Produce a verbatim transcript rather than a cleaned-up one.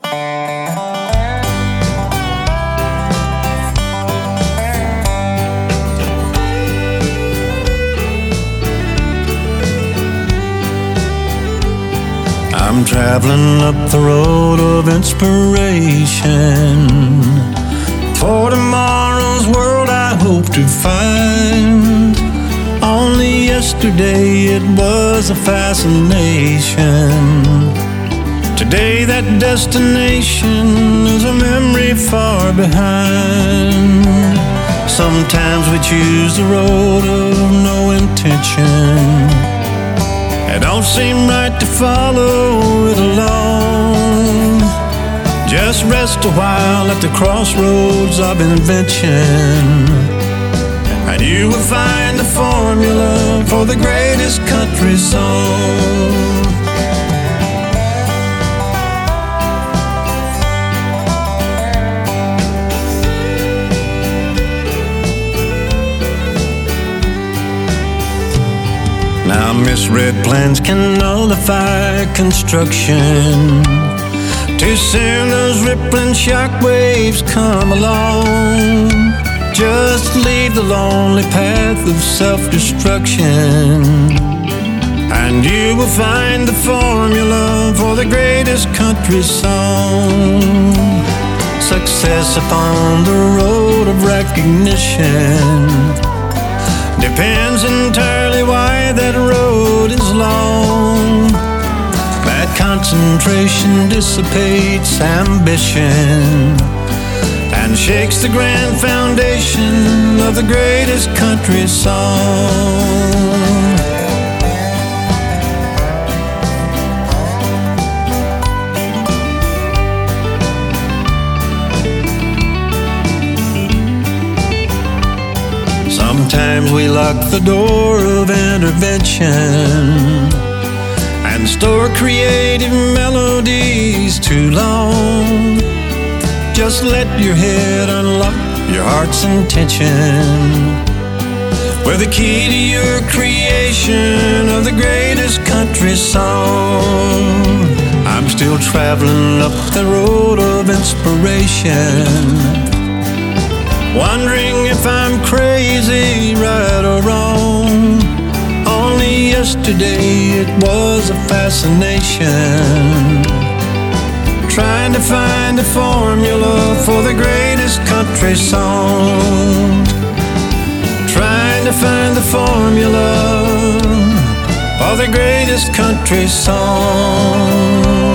I'm traveling up the road of inspiration for tomorrow's world I hope to find. Only yesterday it was a fascination. Today that destination is a memory far behind. Sometimes we choose the road of no intention. It don't seem right to follow it alone. Just rest a while at the crossroads of invention, and you will find the formula for the greatest country song. Now misread plans can nullify construction. Too soon those rippling shockwaves come along. Just leave the lonely path of self-destruction, and you will find the formula for the greatest country song. Success upon the road of recognition depends entirely why that road is long. That concentration dissipates ambition and shakes the grand foundation of the greatest country song. Sometimes we lock the door of intervention and store creative melodies too long. Just let your head unlock your heart's intention. We're the key to your creation of the greatest country song. I'm still traveling up the road of inspiration, wondering if I'm crazy, right or wrong. Only yesterday it was a fascination, trying to find a formula for the greatest country song. Trying to find the formula for the greatest country song.